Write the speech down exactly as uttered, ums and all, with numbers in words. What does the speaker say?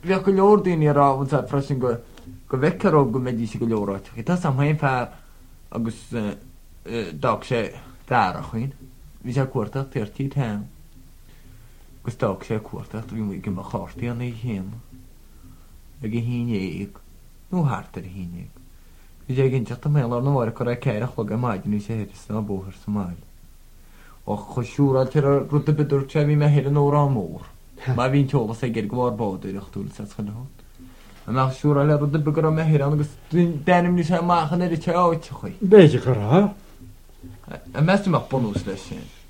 Bhí go leor daoine rá freisin go go bhheicró go méidí go leoráte. Tá sam haon fear agus dá sé dar chuoin. Bhí sé cuairteach tíirtí te. Gus dá sé cuairteach bhí mu go mar cháirtaí an é chéan. A go híine nó hátar híine. Bhí sé ginn teachta mé ar na bhhar chu céireach le go maidinú sé héidir na bóthir sa máil. ó chu siúra tir ruta beúir te bhí me héad an órá mór. Má bhín teola sé gur gohhar báúireach túil sa chuút. A me siúra le ruta begur a méhir agus dénim ní sé máchan idir te áite chuoi. Béidir go rá? A meach bonús leis sin.